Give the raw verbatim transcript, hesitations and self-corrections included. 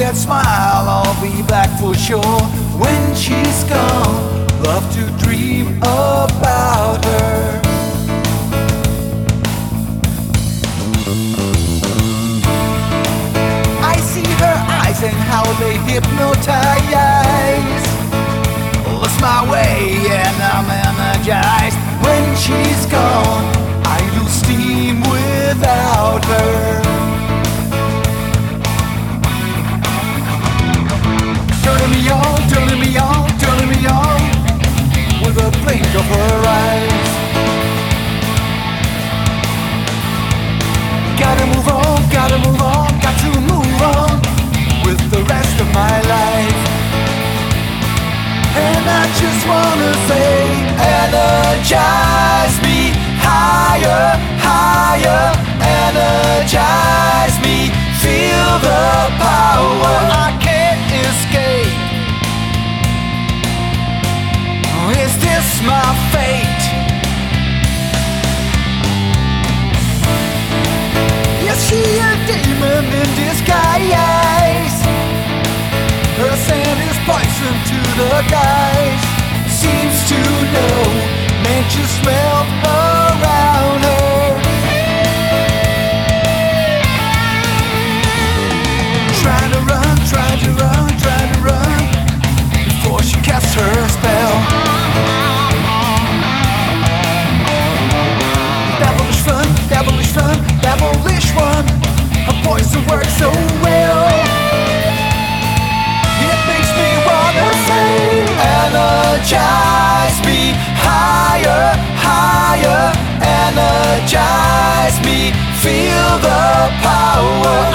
that smile, I'll be back for sure. When she's gone, love to dream about her. I see her eyes and how they hypnotize. Lost my way and I'm energized. When she's gone, I lose steam without her. Turning me on, turning me on, turning me on with a blink of her eyes. Gotta move on, gotta move on, got to move on with the rest of my life. And I just wanna say, energize me higher, higher, energize me, feel the power I can't escape. Is this my fate? Is she a demon in disguise? Her scent is poison to the guys. Seems to know, man just smelled around her. Trying to run, trying to run, trying to run before she casts her spell. Devilish fun, devilish fun, devilish one. Her poison works so well. It makes me wanna say, energize me higher, higher, energize me, feel the power